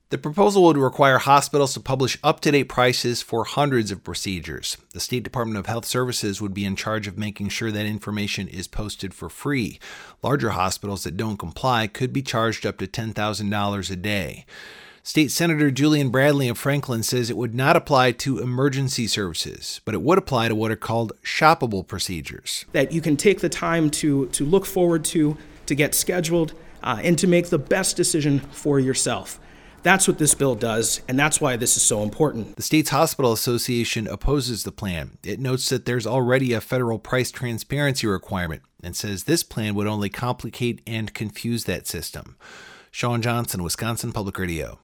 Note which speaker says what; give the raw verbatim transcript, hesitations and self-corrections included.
Speaker 1: The proposal would require hospitals to publish up-to-date prices for hundreds of procedures. The State Department of Health Services would be in charge of making sure that information is posted for free. Larger hospitals that don't comply could be charged up to ten thousand dollars a day. State Senator Julian Bradley of Franklin says it would not apply to emergency services, but it would apply to what are called shoppable procedures.
Speaker 2: That you can take the time to, to look forward to, to get scheduled, uh, and to make the best decision for yourself. That's what this bill does, and that's why this is so important.
Speaker 1: The State's Hospital Association opposes the plan. It notes that there's already a federal price transparency requirement and says this plan would only complicate and confuse that system. Sean Johnson, Wisconsin Public Radio.